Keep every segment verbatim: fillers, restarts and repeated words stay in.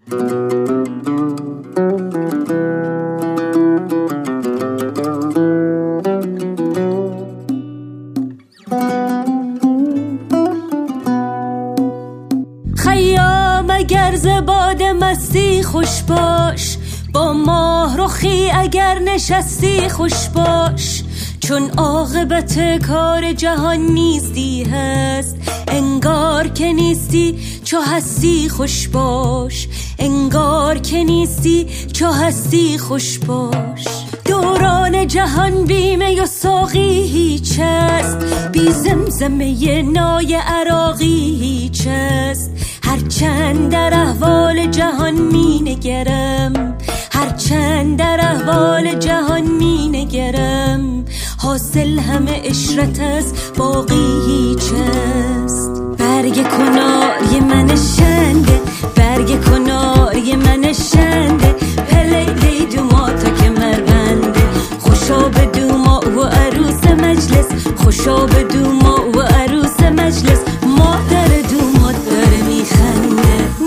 خیام اگر ز باد مستی خوش باش، با ماه رخی اگر نشستی خوش باش، چون عاقبت کار جهان نیستی هست، انگار که نیستی چو هستی خوش باش، انگار که نیستی چو هستی خوش باش. دوران جهان بی می و ساقی هیچ است، بی زمزمه نای عراقی هیچ است. هرچند در احوال جهان می نگرم، هرچند در احوال جهان می نگرم، حاصل همه عشرت است، باقی هیچ است. برگ کناری من شنده، برگ کناری من شنده، پلیلی دوما تا که مربنده، خوشا به دوما و عروس مجلس، خوشا به دوما و عروس مجلس، مادر دوما داره میخنده.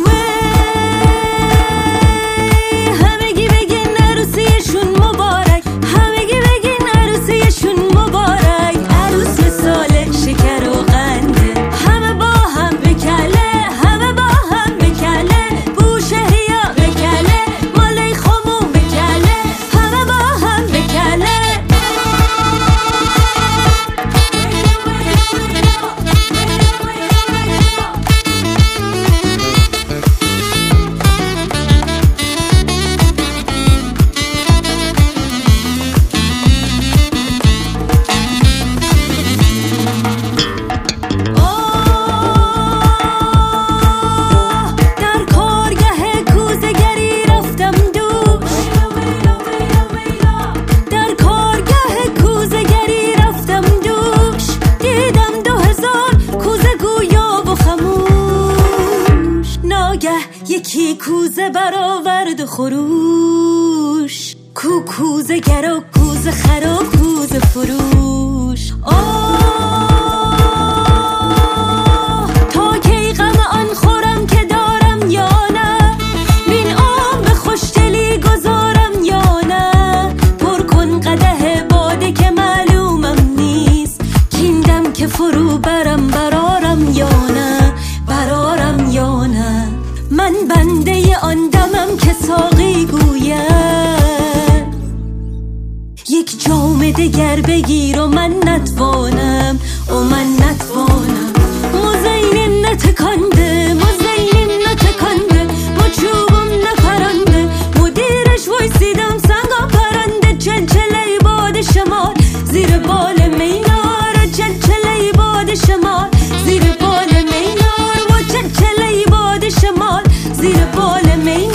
همگی بگین عروسیشون مبارک، همگی بگین عروسیشون مبارک، عروس مثال شکر و قنده، همه با هم بکله، همه با هم بکله، بوشهریا بکله، مالی خمون بکله، همه با هم بکله. یکی کوزه برآورد خروش، کو کوزه گر و کوزه خر و کوزه فروش. آه تا کی غم آن خورم که دارم یا نه، بین عمر خوشدلی گذارم یا نه. پر کن قدح باده که معلومم نیست، کیندم که فرو برم برارم یا نه، برارم یا نه. من بنده آن دمم که ساقی گوید، یک جام دگر بگیر و من نتوانم، و من نتوانم. مزین نتکانده، مزین نتکانده، ما چوبم نپرنده، مدیرش وایسیدم سنگا پرنده. چلچله باد شمال زیر بال مینار، چلچله باد شمال زیر بال مینار، و چلچله باد شمال زیر بال مینار.